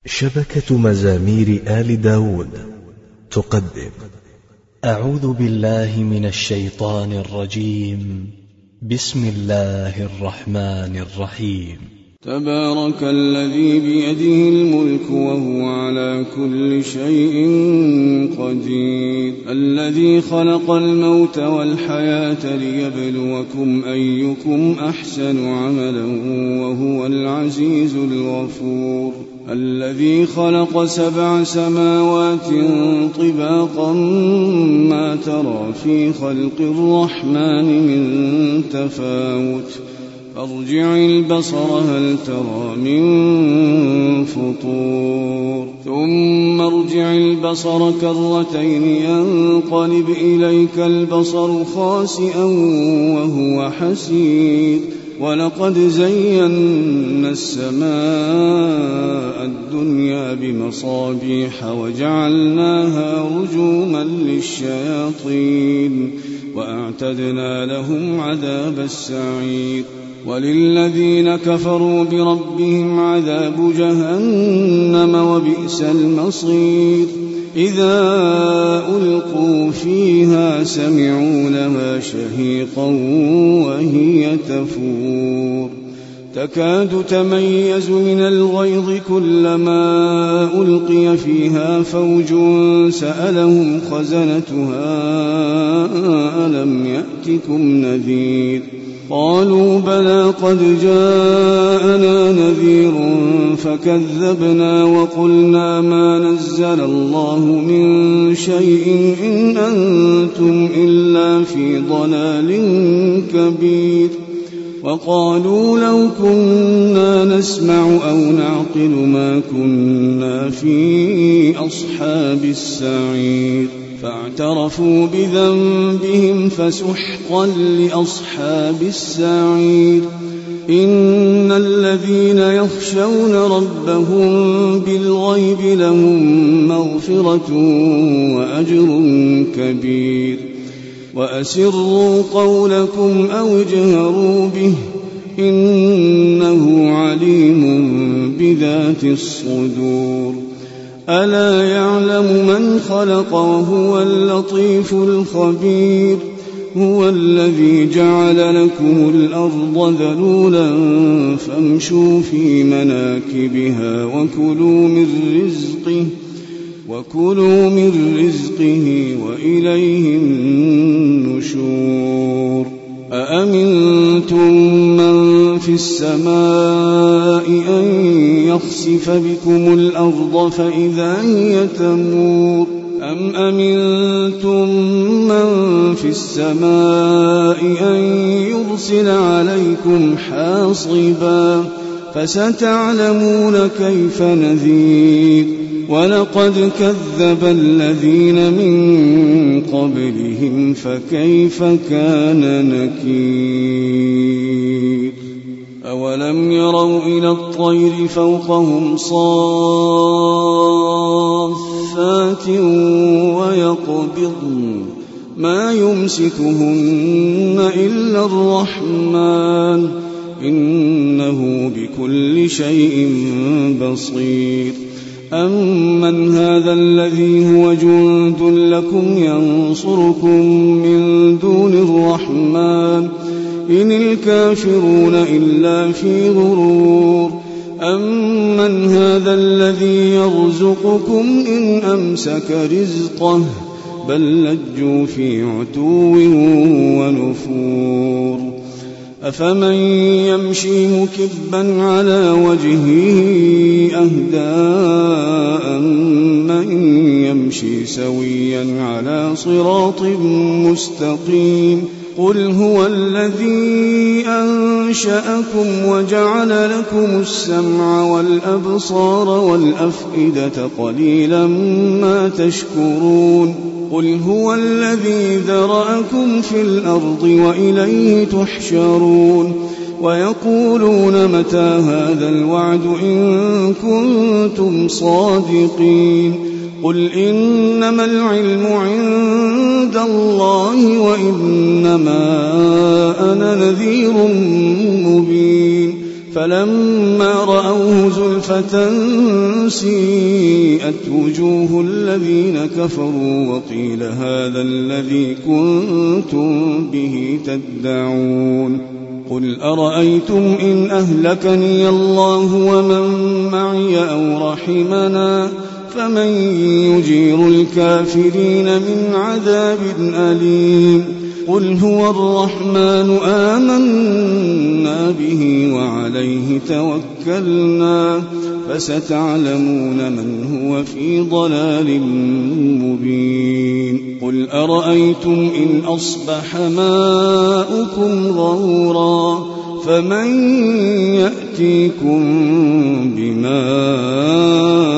شبكة مزامير آل داود تقدم أعوذ بالله من الشيطان الرجيم. بسم الله الرحمن الرحيم. تبارك الذي بيده الملك وهو على كل شيء قدير، الذي خلق الموت والحياة ليبلوكم أيكم أحسن عملا وهو العزيز الغفور، الذي خلق 7 سماوات طباقا ما ترى في خلق الرحمن من تفاوت، فارجع البصر هل ترى من فطور، ثم ارجع البصر كرتين ينقلب إليك البصر خاسئا وهو حسير، ولقد زينا السماء الدنيا بمصابيح وجعلناها رجوما للشياطين وأعتدنا لهم عذاب السعير، وللذين كفروا بربهم عذاب جهنم وبئس المصير، إذا ألقوا فيها سمعوا لها شهيقا وهي تفور، تكاد تميز من الغيظ كلما ألقي فيها فوج سألهم خزنتها ألم يأتكم نذير، قالوا بلى قد جاءنا نذير فكذبنا وقلنا ما نزل الله من شيء إن أنتم إلا في ضلال كبير، وقالوا لو كنا نسمع أو نعقل ما كنا في أصحاب السعير، فاعترفوا بذنبهم فسحقا لأصحاب السعير، إن الذين يخشون ربهم بالغيب لهم مغفرة وأجر كبير، وأسروا قولكم أو اجهروا به إنه عليم بذات الصدور، ألا يعلم من خلق وهو اللطيف الخبير، هو الذي جعل لكم الأرض ذلولا فامشوا في مناكبها وكلوا من رزقه وإليه النشور، أأمنتم من في السماء أن يخسف بكم الأرض فإذا هي تمور، أم أمنتم من في السماء أن يرسل عليكم حاصبا، فستعلمون كيف نذير، ولقد كذب الذين من قبلهم فكيف كان نكير، أولم يروا إلى الطير فوقهم صافات ويقبضن ما يمسكهن إلا الرحمن إنه بكل شيء بصير، أمن هذا الذي هو جند لكم ينصركم من دون الرحمن إن الكافرون إلا في غرور، أمن هذا الذي يرزقكم إن أمسك رزقه بل لجوا في عتو ونفور، أفمن يمشي مكبا على وجهه أهدى من يمشي سويا على صراط مستقيم، قل هو الذي أنشأكم وجعل لكم السمع والأبصار والأفئدة قليلا ما تشكرون، قل هو الذي ذرأكم في الأرض وإليه تحشرون، ويقولون متى هذا الوعد إن كنتم صادقين، قل إنما العلم عند الله وإنما أنا نذير مبين، فلما رأوه زلفة سيئت وجوه الذين كفروا وقيل هذا الذي كنتم به تدعون قل أرأيتم إن أهلكني الله ومن معي أو رحمنا فمن يجير الكافرين من عذاب أليم قل هو الرحمن آمنا به وعليه توكلنا فستعلمون من هو في ضلال مبين قل أرأيتم إن أصبح ماؤكم غورا فمن يأتيكم بماء